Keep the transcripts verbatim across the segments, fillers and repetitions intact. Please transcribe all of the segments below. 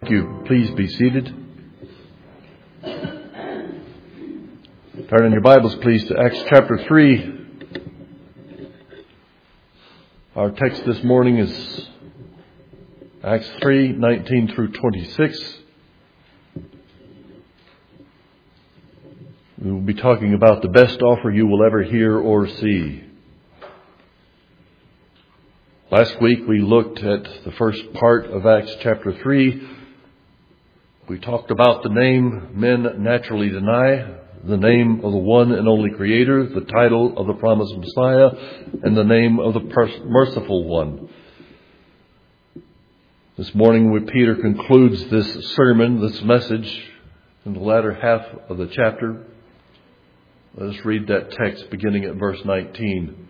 Thank you. Please be seated. Turn in your Bibles, please, to Acts chapter three. Our text this morning is Acts three, nineteen through twenty-six. We will be talking about the best offer you will ever hear or see. Last week we looked at the first part of Acts chapter three. We talked about the name men naturally deny, the name of the one and only Creator, the title of the promised Messiah, and the name of the merciful one. This morning, when Peter concludes this sermon, this message, in the latter half of the chapter, let us read that text beginning at verse nineteen.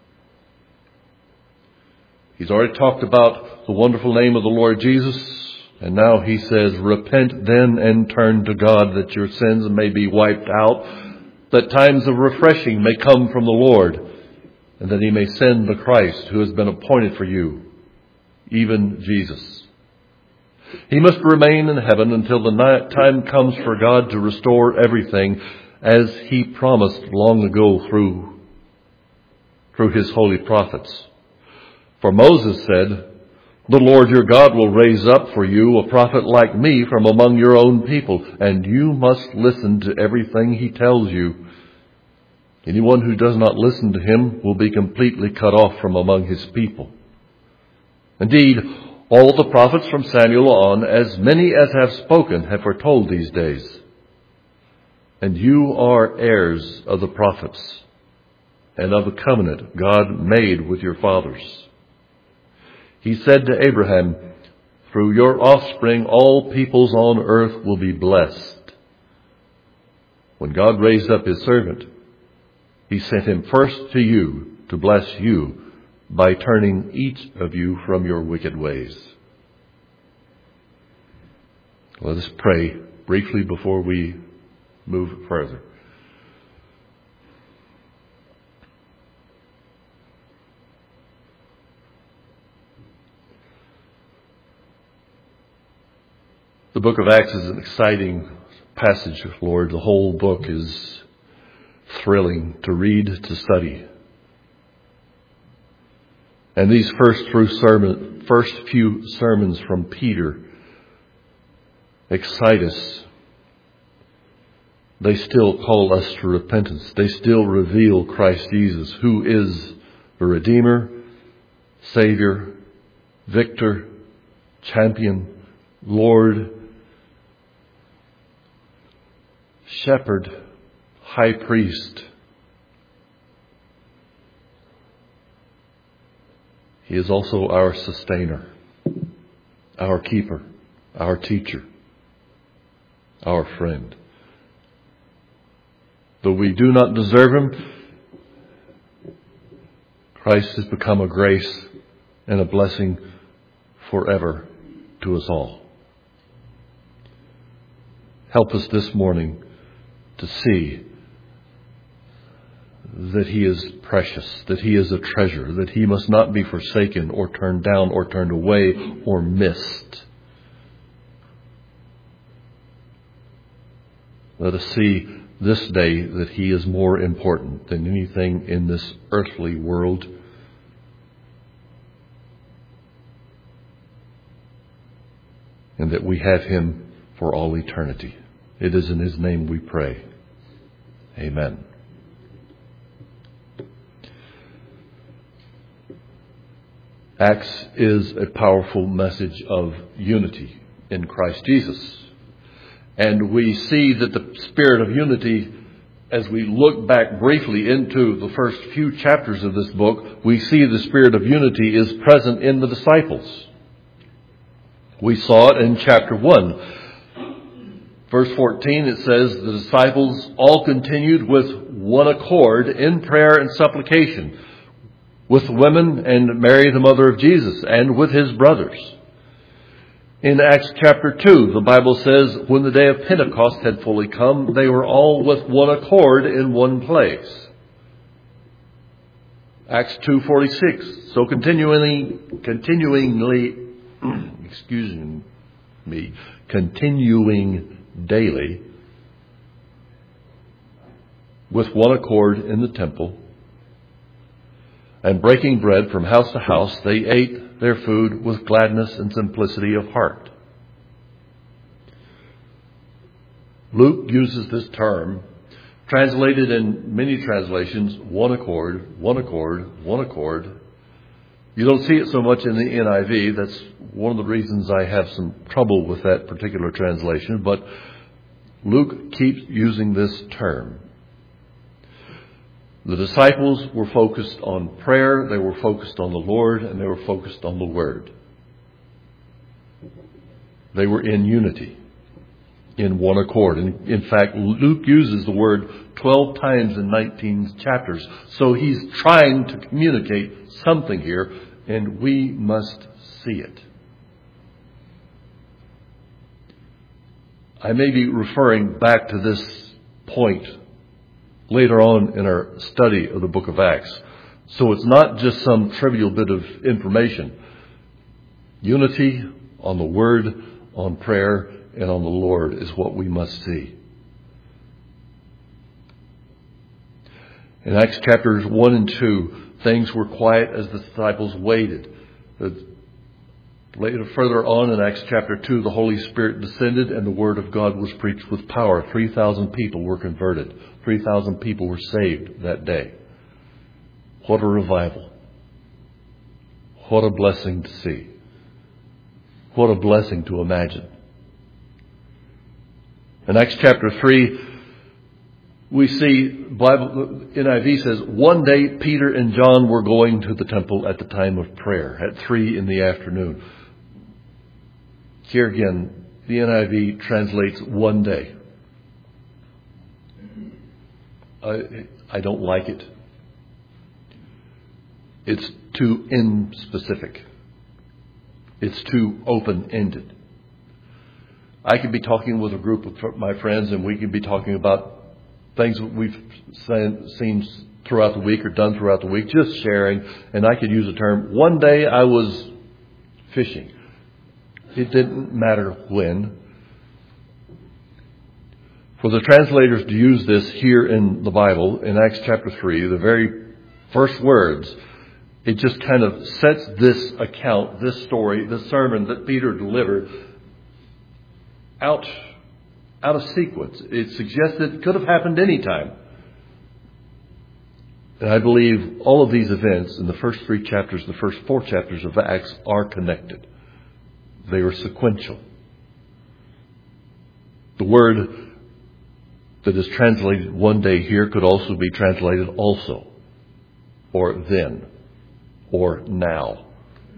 He's already talked about the wonderful name of the Lord Jesus. And now he says, repent then and turn to God that your sins may be wiped out, that times of refreshing may come from the Lord, and that he may send the Christ who has been appointed for you, even Jesus. He must remain in heaven until the time comes for God to restore everything as he promised long ago through, through his holy prophets. For Moses said, the Lord your God will raise up for you a prophet like me from among your own people, and you must listen to everything he tells you. Anyone who does not listen to him will be completely cut off from among his people. Indeed, all the prophets from Samuel on, as many as have spoken, have foretold these days. And you are heirs of the prophets and of the covenant God made with your fathers. He said to Abraham, through your offspring all peoples on earth will be blessed. When God raised up his servant, he sent him first to you to bless you by turning each of you from your wicked ways. Let us pray briefly before we move further. The book of Acts is an exciting passage, Lord. The whole book is thrilling to read, to study. And these first, through sermon, first few sermons from Peter excite us. They still call us to repentance. They still reveal Christ Jesus, who is the Redeemer, Savior, Victor, Champion, Lord, Shepherd, High Priest. He is also our sustainer, our keeper, our teacher, our friend. Though we do not deserve him, Christ has become a grace and a blessing forever to us all. Help us this morning to see that he is precious, that he is a treasure, that he must not be forsaken or turned down or turned away or missed. Let us see this day that he is more important than anything in this earthly world. And that we have him for all eternity. It is in his name we pray. Amen. Acts is a powerful message of unity in Christ Jesus. And we see that the spirit of unity, as we look back briefly into the first few chapters of this book, we see the spirit of unity is present in the disciples. We saw it in chapter one. Verse fourteen, it says, the disciples all continued with one accord in prayer and supplication, with women and Mary, the mother of Jesus, and with his brothers. In Acts chapter two, the Bible says, when the day of Pentecost had fully come, they were all with one accord in one place. Acts two forty-six. So continually, continuingly, excuse me, me, continuing daily with one accord in the temple, and breaking bread from house to house, they ate their food with gladness and simplicity of heart. Luke uses this term, translated in many translations, one accord, one accord, one accord. You don't see it so much in the N I V. That's one of the reasons I have some trouble with that particular translation. But Luke keeps using this term. The disciples were focused on prayer, they were focused on the Lord, and they were focused on the Word. They were in unity, in one accord. And in fact, Luke uses the word twelve times in nineteen chapters. So he's trying to communicate something here, and we must see it. I may be referring back to this point later on in our study of the book of Acts. So it's not just some trivial bit of information. Unity on the Word, on prayer, and on the Lord is what we must see. In Acts chapters one and two, things were quiet as the disciples waited. Later, further on in Acts chapter two, the Holy Spirit descended and the Word of God was preached with power. three thousand people were converted. three thousand people were saved that day. What a revival. What a blessing to see. What a blessing to imagine. In Acts chapter three, we see, Bible, N I V says, one day Peter and John were going to the temple at the time of prayer, at three in the afternoon. Here again, the N I V translates one day. I, I don't like it. It's too inspecific. It's too open-ended. I could be talking with a group of my friends and we could be talking about things that we've seen throughout the week or done throughout the week, just sharing. And I could use a term, one day I was fishing. It didn't matter when. For the translators to use this here in the Bible, in Acts chapter three, the very first words, it just kind of sets this account, this story, this sermon that Peter delivered out, out of sequence. It suggests that it could have happened any time. And I believe all of these events in the first three chapters, the first four chapters of Acts are connected. They are sequential. The word that is translated one day here could also be translated also, or then, or now.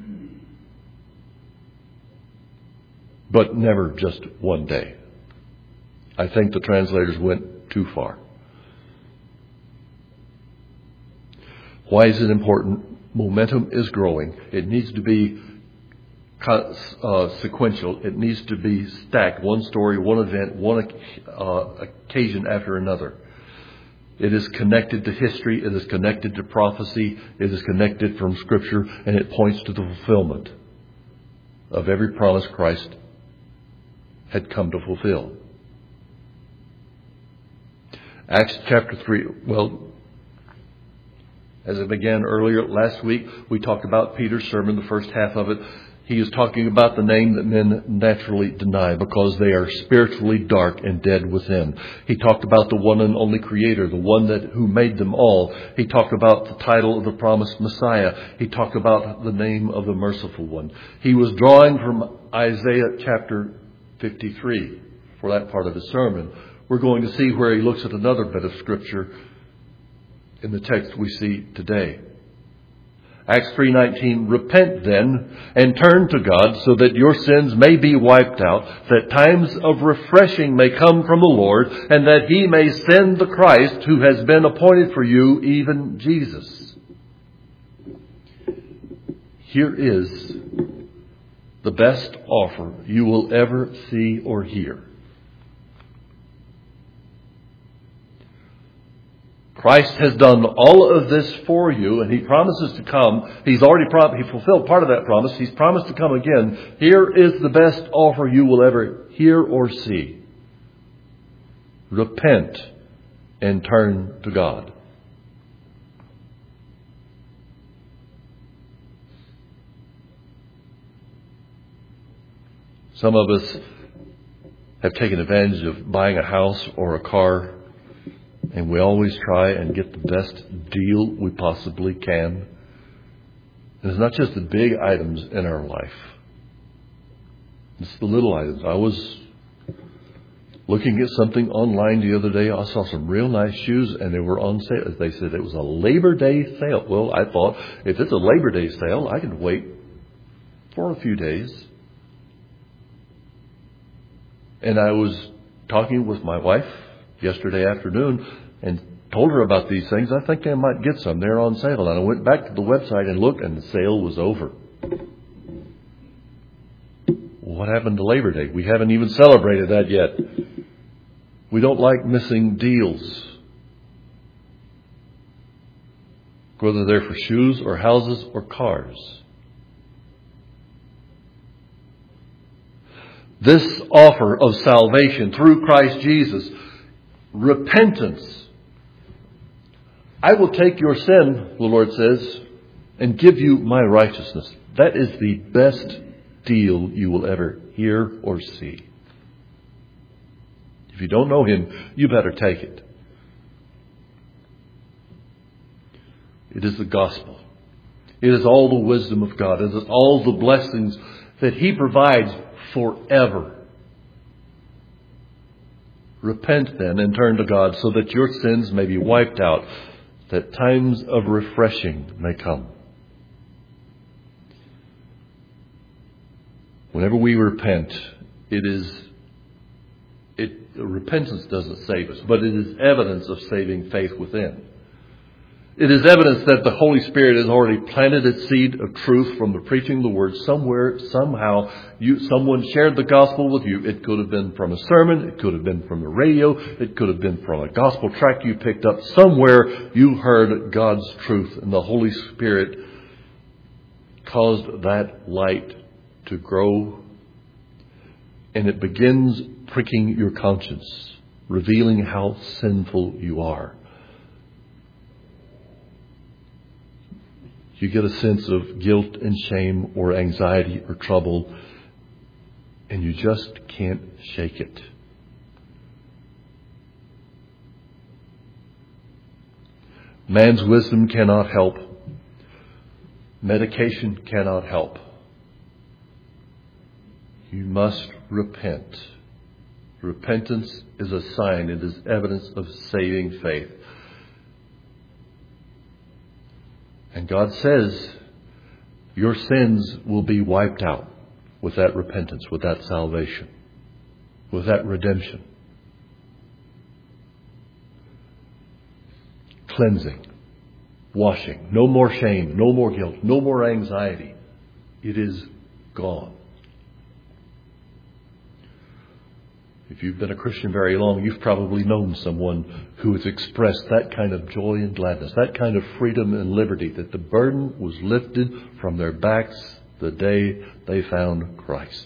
But never just one day. I think the translators went too far. Why is it important? Momentum is growing. It needs to be uh, sequential. It needs to be stacked. One story, one event, one uh, occasion after another. It is connected to history. It is connected to prophecy. It is connected from Scripture. And it points to the fulfillment of every promise Christ had come to fulfill. Acts chapter three, well, as I began earlier last week, we talked about Peter's sermon, the first half of it. He is talking about the name that men naturally deny because they are spiritually dark and dead within. He talked about the one and only Creator, the one that who made them all. He talked about the title of the promised Messiah. He talked about the name of the merciful one. He was drawing from Isaiah chapter fifty-three for that part of his sermon. We're going to see where he looks at another bit of Scripture in the text we see today. Acts three nineteen, repent then and turn to God so that your sins may be wiped out, that times of refreshing may come from the Lord, and that He may send the Christ who has been appointed for you, even Jesus. Here is the best offer you will ever see or hear. Christ has done all of this for you, and He promises to come. He's already prom- He fulfilled part of that promise. He's promised to come again. Here is the best offer you will ever hear or see. Repent and turn to God. Some of us have taken advantage of buying a house or a car, and we always try and get the best deal we possibly can. And it's not just the big items in our life. It's the little items. I was looking at something online the other day. I saw some real nice shoes, and they were on sale. They said it was a Labor Day sale. Well, I thought, if it's a Labor Day sale, I can wait for a few days. And I was talking with my wife yesterday afternoon and told her about these things. I think I might get some. They're on sale. And I went back to the website and looked, and the sale was over. What happened to Labor Day? We haven't even celebrated that yet. We don't like missing deals, whether they're for shoes or houses or cars. This offer of salvation through Christ Jesus, repentance. I will take your sin, the Lord says, and give you my righteousness. That is the best deal you will ever hear or see. If you don't know Him, you better take it. It is the gospel. It is all the wisdom of God. It is all the blessings that He provides forever. Repent then and turn to God so that your sins may be wiped out, that times of refreshing may come. Whenever we repent, it is it repentance doesn't save us, but it is evidence of saving faith within. It is evidence that the Holy Spirit has already planted its seed of truth from the preaching of the Word somewhere, somehow. You, someone shared the gospel with you. It could have been from a sermon. It could have been from the radio. It could have been from a gospel tract you picked up. Somewhere you heard God's truth, and the Holy Spirit caused that light to grow. And it begins pricking your conscience, revealing how sinful you are. You get a sense of guilt and shame or anxiety or trouble, and you just can't shake it. Man's wisdom cannot help. Medication cannot help. You must repent. Repentance is a sign. It is evidence of saving faith. And God says your sins will be wiped out with that repentance, with that salvation, with that redemption. Cleansing, washing, no more shame, no more guilt, no more anxiety. It is gone. If you've been a Christian very long, you've probably known someone who has expressed that kind of joy and gladness, that kind of freedom and liberty, that the burden was lifted from their backs the day they found Christ.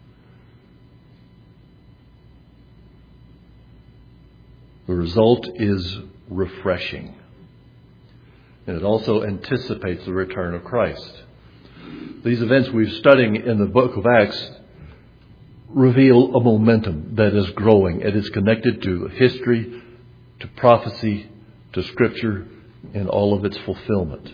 The result is refreshing. And it also anticipates the return of Christ. These events we're studying in the book of Acts reveal a momentum that is growing. It is connected to history, to prophecy, to Scripture, and all of its fulfillment.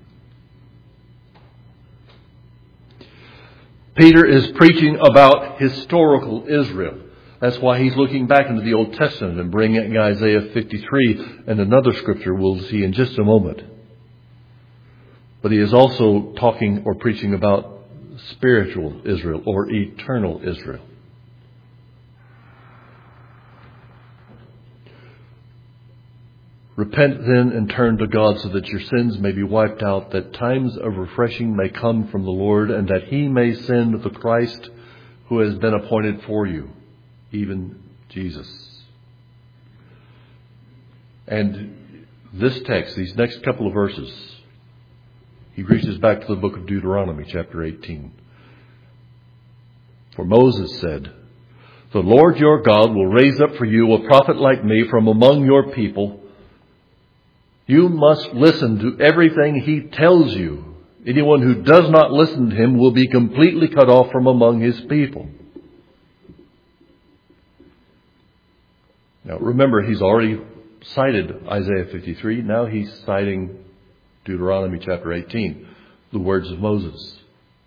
Peter is preaching about historical Israel. That's why he's looking back into the Old Testament and bringing Isaiah fifty-three and another Scripture we'll see in just a moment. But he is also talking or preaching about spiritual Israel or eternal Israel. Repent then and turn to God so that your sins may be wiped out, that times of refreshing may come from the Lord, and that He may send the Christ who has been appointed for you, even Jesus. And this text, these next couple of verses, he reaches back to the book of Deuteronomy, chapter eighteen. For Moses said, "The Lord your God will raise up for you a prophet like me from among your people. You must listen to everything he tells you. Anyone who does not listen to him will be completely cut off from among his people." Now remember, he's already cited Isaiah fifty-three. Now he's citing Deuteronomy chapter eighteen, the words of Moses.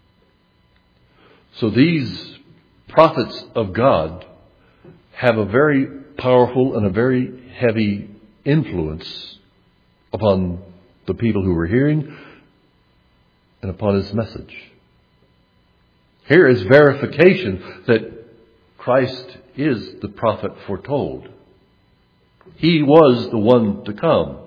So these prophets of God have a very powerful and a very heavy influence upon the people who were hearing and upon his message. Here is verification that Christ is the prophet foretold. He was the one to come.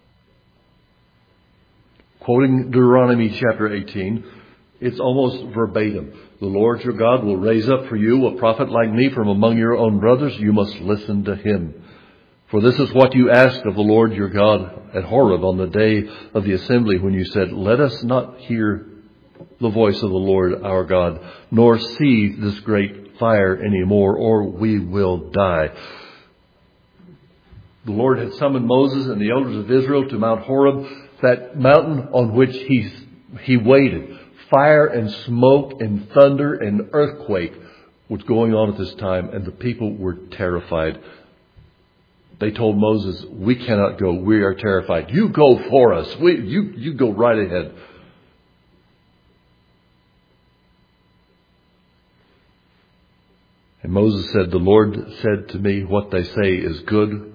Quoting Deuteronomy chapter eighteen, it's almost verbatim. "The Lord your God will raise up for you a prophet like me from among your own brothers. You must listen to him. For this is what you asked of the Lord your God at Horeb on the day of the assembly when you said, 'Let us not hear the voice of the Lord our God, nor see this great fire anymore, or we will die.'" The Lord had summoned Moses and the elders of Israel to Mount Horeb, that mountain on which he, he waited. Fire and smoke and thunder and earthquake was going on at this time, and the people were terrified. They told Moses, "We cannot go. We are terrified. You go for us. We, you, you go right ahead." And Moses said, "The Lord said to me, what they say is good.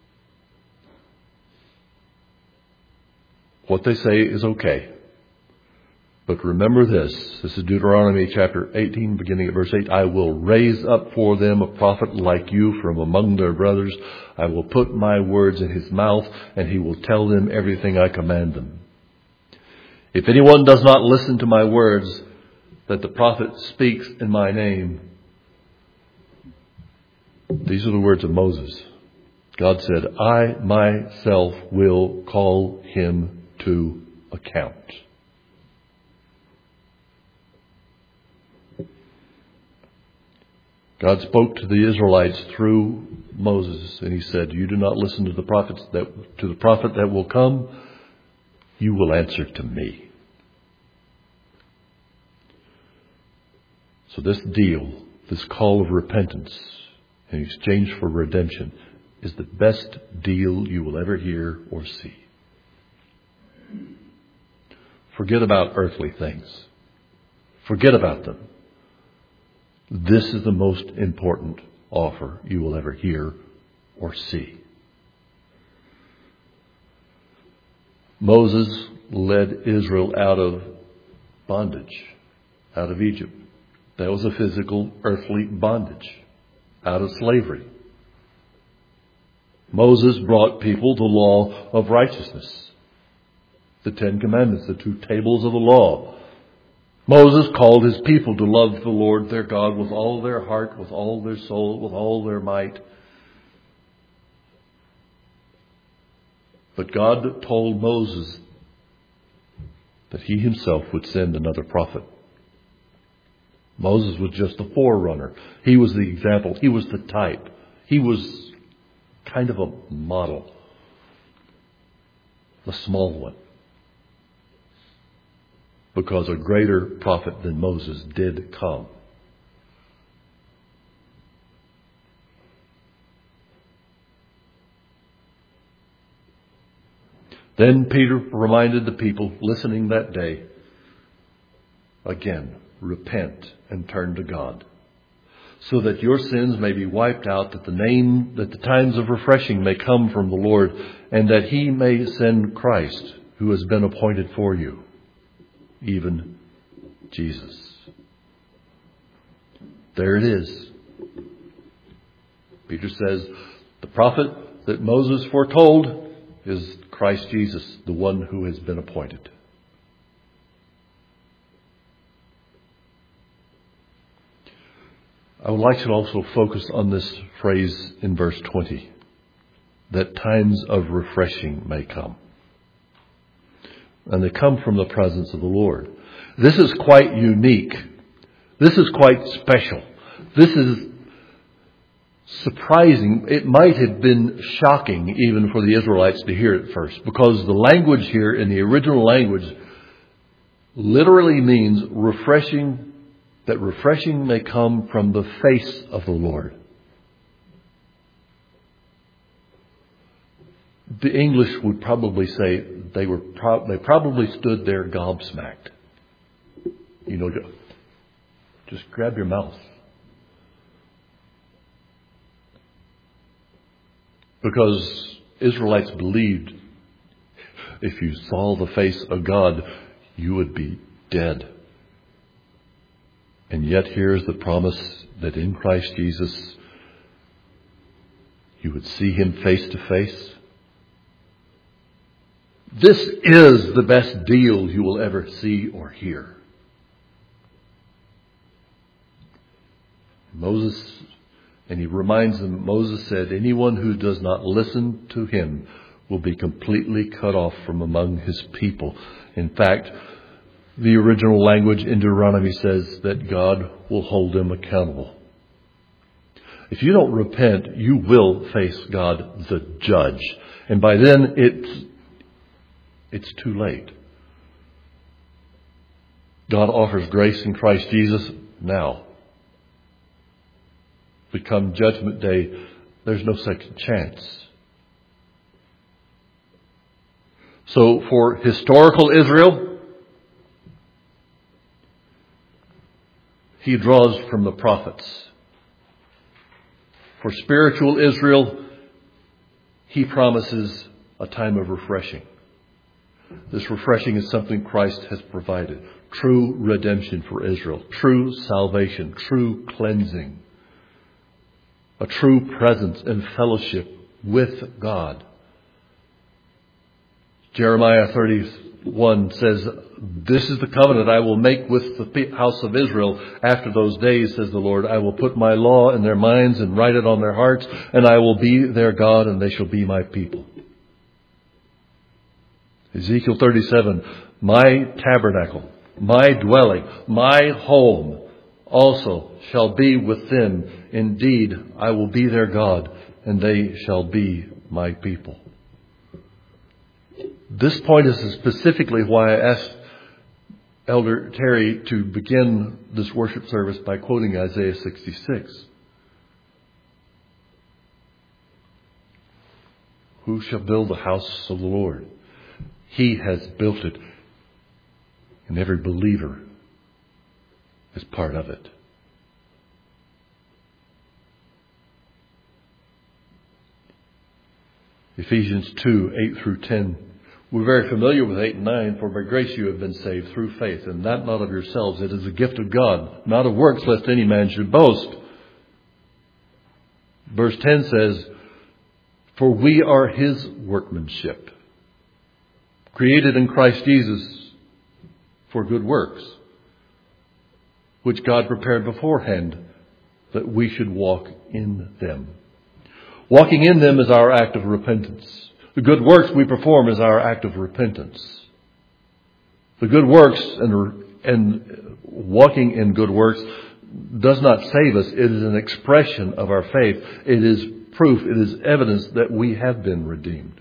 What they say is okay. But remember this," this is Deuteronomy chapter eighteen, beginning at verse eight, "I will raise up for them a prophet like you from among their brothers. I will put my words in his mouth, and he will tell them everything I command them. If anyone does not listen to my words that the prophet speaks in my name," these are the words of Moses. God said, "I myself will call him to account." God spoke to the Israelites through Moses, and he said, "You do not listen to the prophets that to the prophet that will come, you will answer to me." So this deal, this call of repentance in exchange for redemption, is the best deal you will ever hear or see. Forget about earthly things. Forget about them. This is the most important offer you will ever hear or see. Moses led Israel out of bondage, out of Egypt. That was a physical, earthly bondage, out of slavery. Moses brought people the law of righteousness, the Ten Commandments, the two tables of the law. Moses called his people to love the Lord their God with all their heart, with all their soul, with all their might. But God told Moses that he himself would send another prophet. Moses was just the forerunner. He was the example. He was the type. He was kind of a model, the small one. Because a greater prophet than Moses did come. Then Peter reminded the people listening that day, again, repent and turn to God, so that your sins may be wiped out, that the name, that the times of refreshing may come from the Lord, and that he may send Christ, who has been appointed for you, even Jesus. There it is. Peter says, the prophet that Moses foretold is Christ Jesus, the one who has been appointed. I would like to also focus on this phrase in verse twenty. that times of refreshing may come. And they come from the presence of the Lord. This is quite unique. This is quite special. This is surprising. It might have been shocking even for the Israelites to hear it first, because the language here in the original language literally means refreshing, that refreshing may come from the face of the Lord. The English would probably say they were pro- they probably stood there gobsmacked. You know, just grab your mouth. Because Israelites believed if you saw the face of God, you would be dead. And yet here's the promise that in Christ Jesus, you would see Him face to face. This is the best deal you will ever see or hear. Moses, and he reminds them, Moses said, anyone who does not listen to him will be completely cut off from among his people. In fact, the original language in Deuteronomy says that God will hold them accountable. If you don't repent, you will face God the judge. And by then, it's, it's too late. God offers grace in Christ Jesus now. Become Judgment Day, there's no second chance. So for historical Israel, he draws from the prophets. For spiritual Israel, he promises a time of refreshing. This refreshing is something Christ has provided. True redemption for Israel. True salvation. True cleansing. A true presence and fellowship with God. Jeremiah thirty-one says, this is the covenant I will make with the house of Israel after those days, says the Lord. I will put my law in their minds and write it on their hearts, and I will be their God, and they shall be my people. Ezekiel thirty-seven, my tabernacle, my dwelling, my home also shall be with them. Indeed, I will be their God, and they shall be my people. This point is specifically why I asked Elder Terry to begin this worship service by quoting Isaiah sixty-six. Who shall build the house of the Lord? He has built it, and every believer is part of it. Ephesians two, eight through ten. We're very familiar with eight and nine. For by grace you have been saved through faith, and that not of yourselves. It is a gift of God, not of works, lest any man should boast. Verse ten says, for we are His workmanship, created in Christ Jesus for good works, which God prepared beforehand that we should walk in them. Walking in them is our act of repentance. The good works we perform is our act of repentance. The good works and, and walking in good works does not save us. It is an expression of our faith. It is proof, it is evidence that we have been redeemed.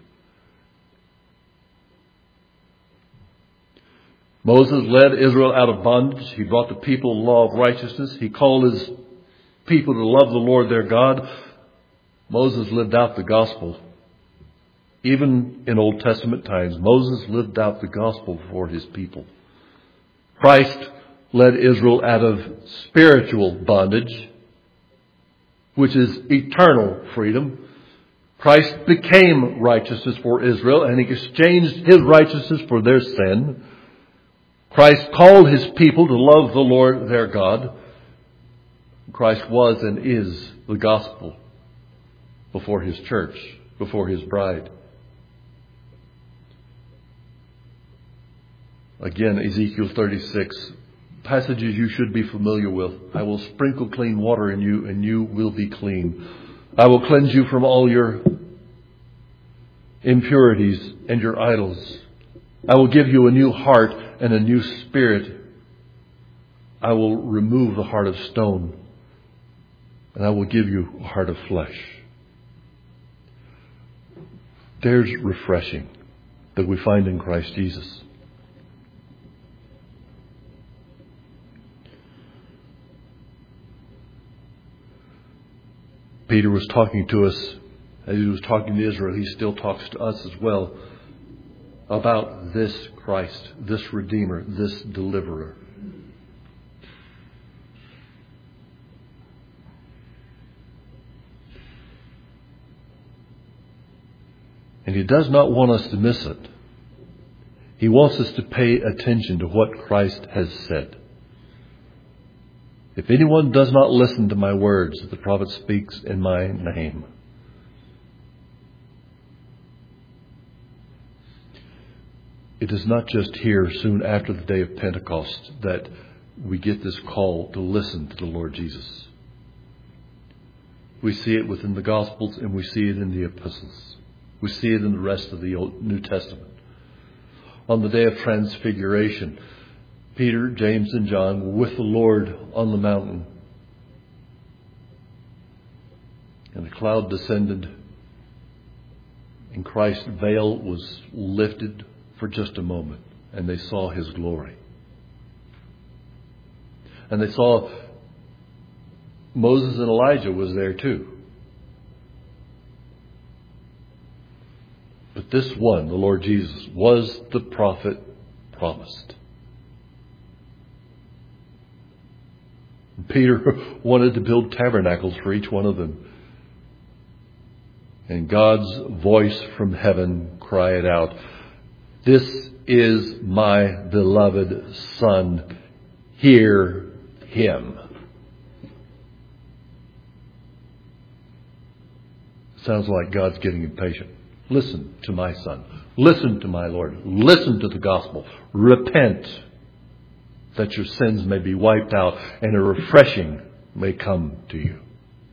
Moses led Israel out of bondage. He brought the people the law of righteousness. He called his people to love the Lord their God. Moses lived out the gospel. Even in Old Testament times, Moses lived out the gospel for his people. Christ led Israel out of spiritual bondage, which is eternal freedom. Christ became righteousness for Israel, and He exchanged His righteousness for their sin. Christ called His people to love the Lord their God. Christ was and is the gospel before His church, before His bride. Again, Ezekiel thirty-six, passages you should be familiar with. I will sprinkle clean water in you, and you will be clean. I will cleanse you from all your impurities and your idols. I will give you a new heart and a new spirit. I will remove the heart of stone, and I will give you a heart of flesh. There's refreshing that we find in Christ Jesus. Peter was talking to us, as he was talking to Israel, he still talks to us as well about this Christ, this Redeemer, this Deliverer. And he does not want us to miss it. He wants us to pay attention to what Christ has said. If anyone does not listen to my words, the prophet speaks in my name. It is not just here, soon after the day of Pentecost, that we get this call to listen to the Lord Jesus. We see it within the Gospels and we see it in the epistles. We see it in the rest of the Old New Testament. On the day of Transfiguration, Peter, James, and John were with the Lord on the mountain. And the cloud descended, and Christ's veil was lifted for just a moment, and they saw His glory. And they saw Moses and Elijah was there too. But this one, the Lord Jesus, was the prophet promised. Peter wanted to build tabernacles for each one of them. And God's voice from heaven cried out, "This is my beloved Son. Hear Him." Sounds like God's getting impatient. Listen to my Son. Listen to my Lord. Listen to the gospel. Repent that your sins may be wiped out and a refreshing may come to you.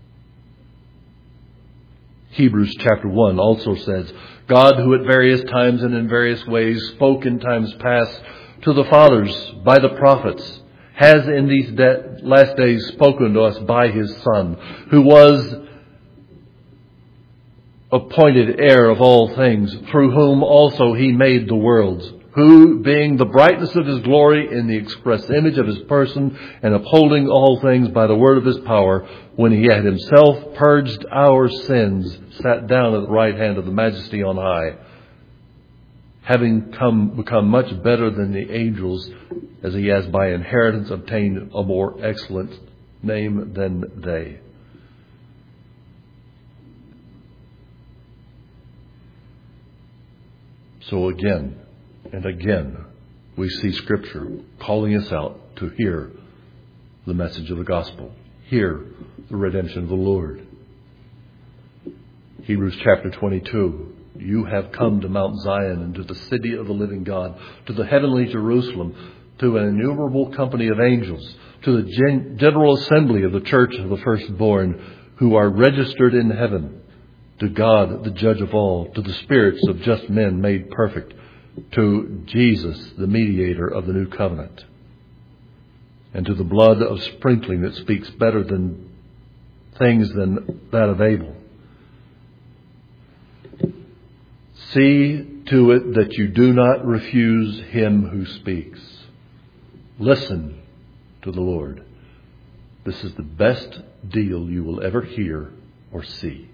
Hebrews chapter one also says, God, who at various times and in various ways spoke in times past to the fathers by the prophets, has in these de- last days spoken to us by His Son, who was appointed heir of all things, through whom also He made the worlds, who, being the brightness of His glory in the express image of His person, and upholding all things by the word of His power, when He had Himself purged our sins, sat down at the right hand of the Majesty on high, having come become much better than the angels, as He has by inheritance obtained a more excellent name than they. So again and again, we see Scripture calling us out to hear the message of the gospel. Hear the redemption of the Lord. Hebrews chapter twenty-two. You have come to Mount Zion and to the city of the living God, to the heavenly Jerusalem, to an innumerable company of angels, to the gen- general assembly of the church of the firstborn who are registered in heaven, to God, the judge of all, to the spirits of just men made perfect, to Jesus, the mediator of the new covenant, and to the blood of sprinkling that speaks better than things than that of Abel. See to it that you do not refuse Him who speaks. Listen to the Lord. This is the best deal you will ever hear or see.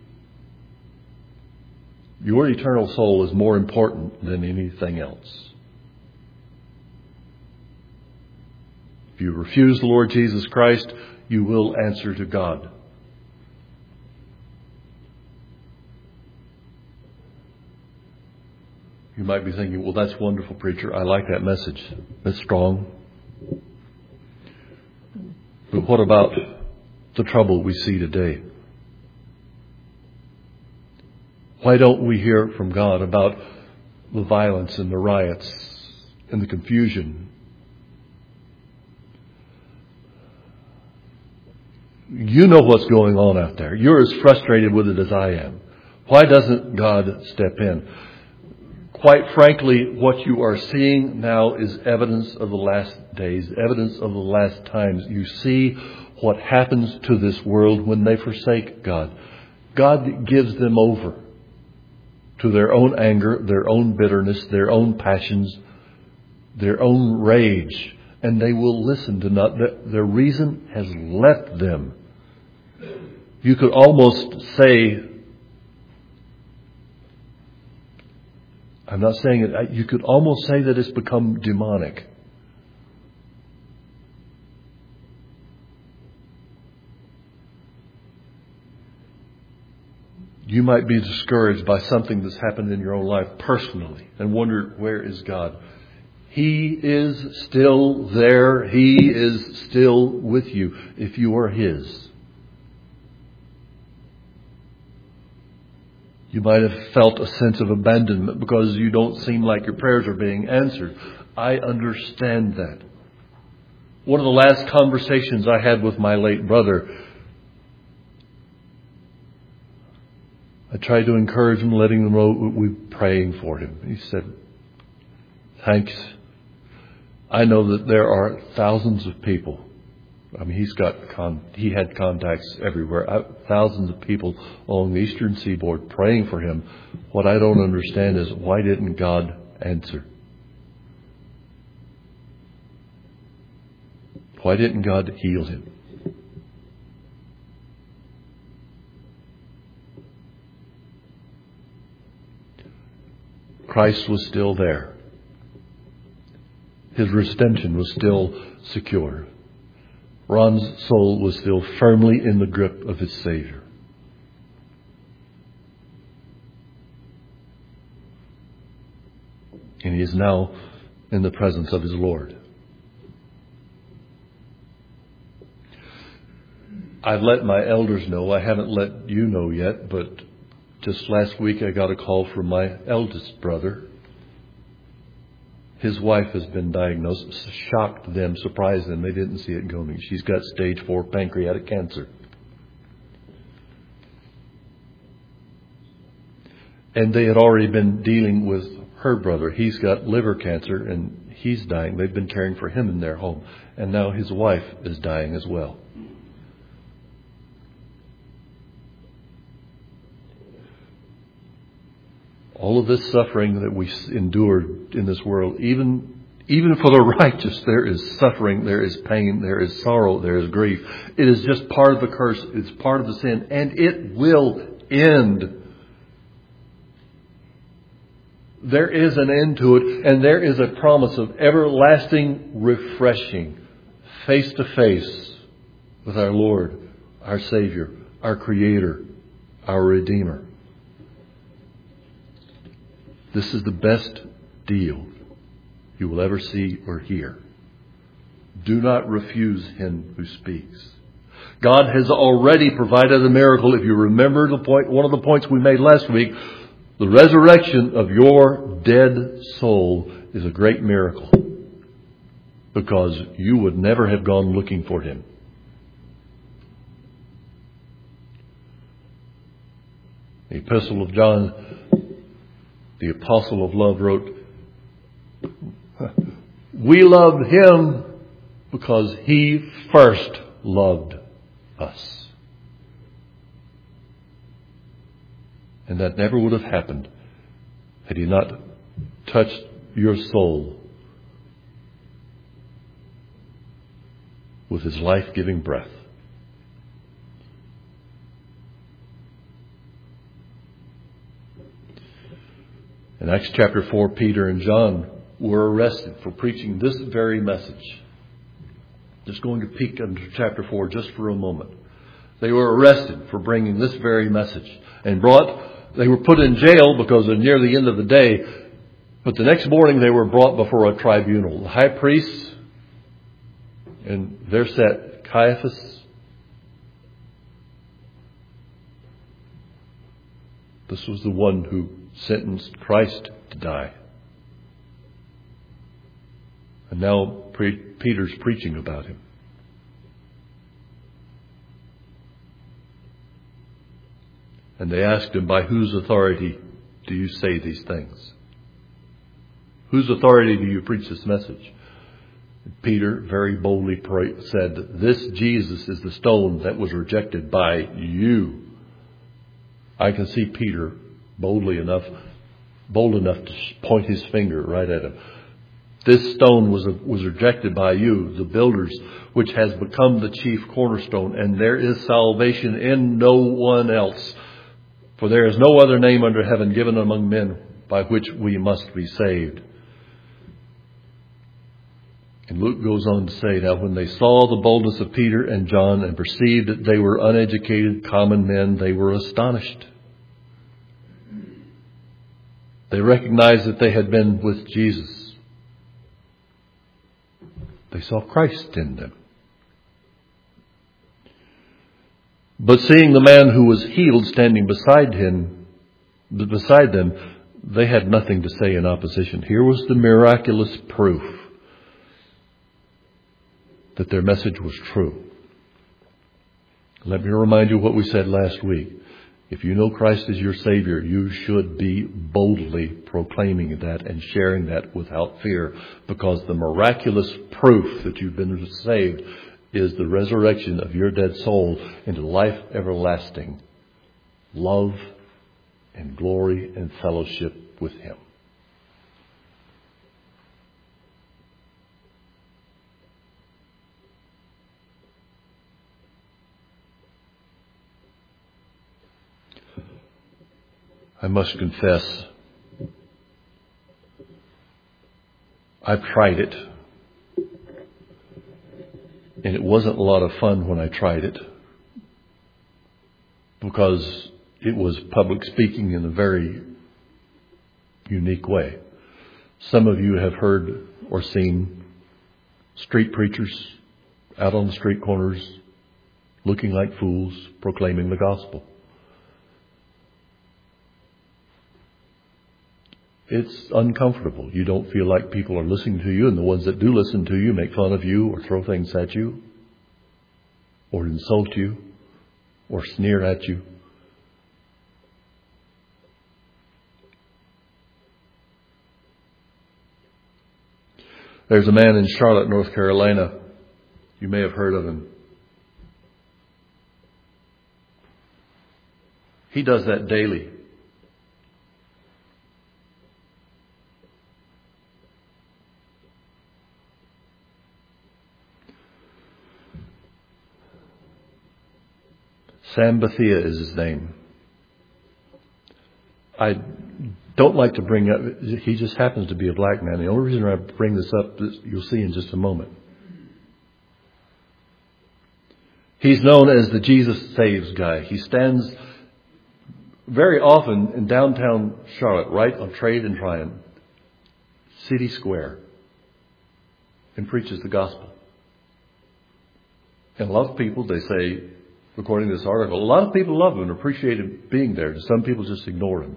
Your eternal soul is more important than anything else. If you refuse the Lord Jesus Christ, you will answer to God. You might be thinking, well, that's wonderful, preacher. I like that message. That's strong. But what about the trouble we see today? Why don't we hear from God about the violence and the riots and the confusion? You know what's going on out there. You're as frustrated with it as I am. Why doesn't God step in? Quite frankly, what you are seeing now is evidence of the last days, evidence of the last times. You see what happens to this world when they forsake God. God gives them over to their own anger, their own bitterness, their own passions, their own rage, and they will listen to not. Their reason has left them. You could almost say, I'm not saying it, you could almost say that it's become demonic. You might be discouraged by something that's happened in your own life personally and wonder, where is God? He is still there. He is still with you if you are His. You might have felt a sense of abandonment because you don't seem like your prayers are being answered. I understand that. One of the last conversations I had with my late brother, I tried to encourage him, letting him know we're praying for him. He said, thanks. I know that there are thousands of people. I mean, he's got con- he had contacts everywhere. I, thousands of people along the eastern seaboard praying for him. What I don't understand is, why didn't God answer? Why didn't God heal him? Christ was still there. His redemption was still secure. Ron's soul was still firmly in the grip of his Savior. And he is now in the presence of his Lord. I've let my elders know. I haven't let you know yet, but just last week I got a call from my eldest brother. His wife has been diagnosed. Shocked them, surprised them. They didn't see it coming. She's got stage four pancreatic cancer. And they had already been dealing with her brother. He's got liver cancer and he's dying. They've been caring for him in their home. And now his wife is dying as well. All of this suffering that we endure in this world, even even for the righteous, there is suffering, there is pain, there is sorrow, there is grief. It is just part of the curse. It's part of the sin. And it will end. There is an end to it. And there is a promise of everlasting refreshing, face to face with our Lord, our Savior, our Creator, our Redeemer. This is the best deal you will ever see or hear. Do not refuse Him who speaks. God has already provided a miracle. If you remember the point, one of the points we made last week, the resurrection of your dead soul is a great miracle, because you would never have gone looking for Him. The Epistle of John, the Apostle of Love, wrote, we loved Him because He first loved us. And that never would have happened had He not touched your soul with His life-giving breath. In Acts chapter four, Peter and John were arrested for preaching this very message. Just going to peek into chapter four just for a moment. They were arrested for bringing this very message and brought, they were put in jail because they're near the end of the day. But the next morning they were brought before a tribunal. The high priest, and there sat Caiaphas. This was the one who sentenced Christ to die. And now Peter's preaching about Him. And they asked him, by whose authority do you say these things? Whose authority do you preach this message? Peter very boldly said, this Jesus is the stone that was rejected by you. I can see Peter boldly enough, bold enough to point his finger right at him. This stone was, was rejected by you, the builders, which has become the chief cornerstone. And there is salvation in no one else. For there is no other name under heaven given among men by which we must be saved. And Luke goes on to say, now when they saw the boldness of Peter and John and perceived that they were uneducated, common men, they were astonished. They recognized that they had been with Jesus. They saw Christ in them. But seeing the man who was healed standing beside him, beside them, they had nothing to say in opposition. Here was the miraculous proof that their message was true. Let me remind you what we said last week. If you know Christ as your Savior, you should be boldly proclaiming that and sharing that without fear, because the miraculous proof that you've been saved is the resurrection of your dead soul into life everlasting, love and glory and fellowship with Him. I must confess, I've tried it, and it wasn't a lot of fun when I tried it, because it was public speaking in a very unique way. Some of you have heard or seen street preachers out on the street corners looking like fools proclaiming the gospel. It's uncomfortable. You don't feel like people are listening to you, and the ones that do listen to you make fun of you or throw things at you or insult you or sneer at you. There's a man in Charlotte, North Carolina. You may have heard of him. He does that daily. Sam Bethia is his name. I don't like to bring up, he just happens to be a black man. The only reason I bring this up is you'll see in just a moment. He's known as the Jesus Saves guy. He stands very often in downtown Charlotte, right on Trade and Tryon, City Square, and preaches the gospel. And a lot of people, they say, according to this article, a lot of people love him and appreciate him being there. Some people just ignore him.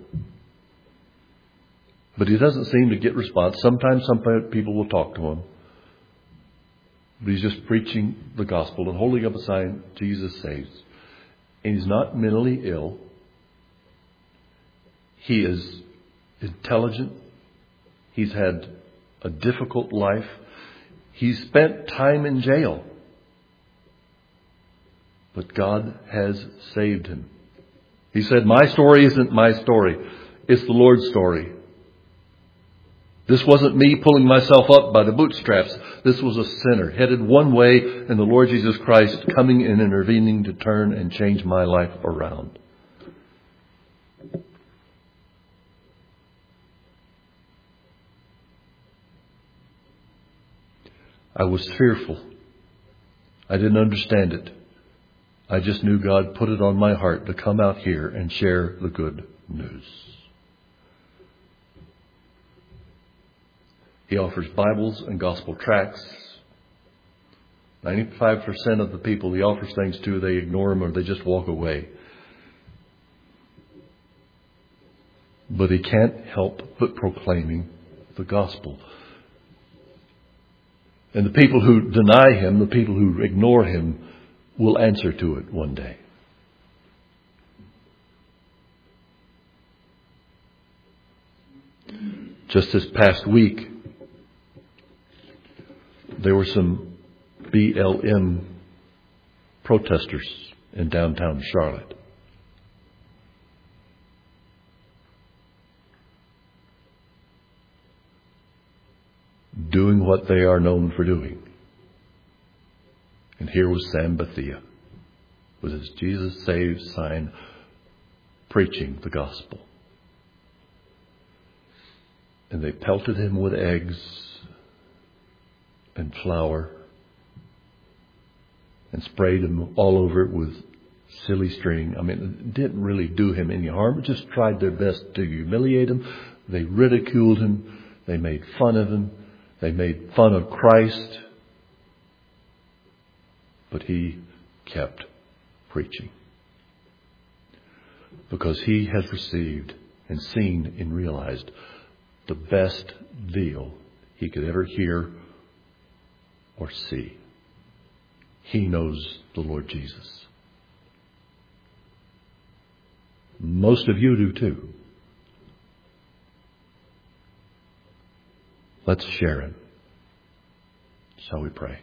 But he doesn't seem to get response. Sometimes some people will talk to him. But he's just preaching the gospel and holding up a sign, Jesus saves. And he's not mentally ill. He is intelligent. He's had a difficult life. He's spent time in jail. But God has saved him. He said, my story isn't my story. It's the Lord's story. This wasn't me pulling myself up by the bootstraps. This was a sinner headed one way, and the Lord Jesus Christ coming and intervening to turn and change my life around. I was fearful. I didn't understand it. I just knew God put it on my heart to come out here and share the good news. He offers Bibles and gospel tracts. ninety-five percent of the people he offers things to, they ignore him or they just walk away. But he can't help but proclaiming the gospel. And the people who deny him, the people who ignore him, will answer to it one day. Just this past week, there were some B L M protesters in downtown Charlotte. Doing what they are known for doing. And here was Sam Bethia with his Jesus Saves sign preaching the gospel. And they pelted him with eggs and flour and sprayed him all over it with silly string. I mean, it didn't really do him any harm. It just tried their best to humiliate him. They ridiculed him. They made fun of him. They made fun of Christ. But he kept preaching. Because he has received and seen and realized the best deal he could ever hear or see. He knows the Lord Jesus. Most of you do too. Let's share him. Shall we pray?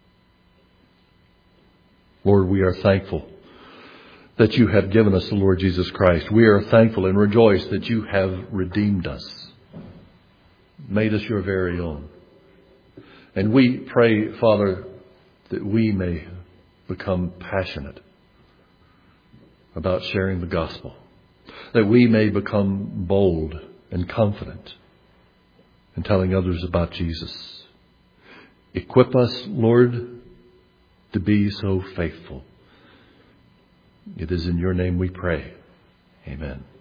Lord, we are thankful that you have given us the Lord Jesus Christ. We are thankful and rejoice that you have redeemed us, made us your very own. And we pray, Father, that we may become passionate about sharing the gospel, that we may become bold and confident in telling others about Jesus. Equip us, Lord, to be so faithful. It is in your name we pray. Amen.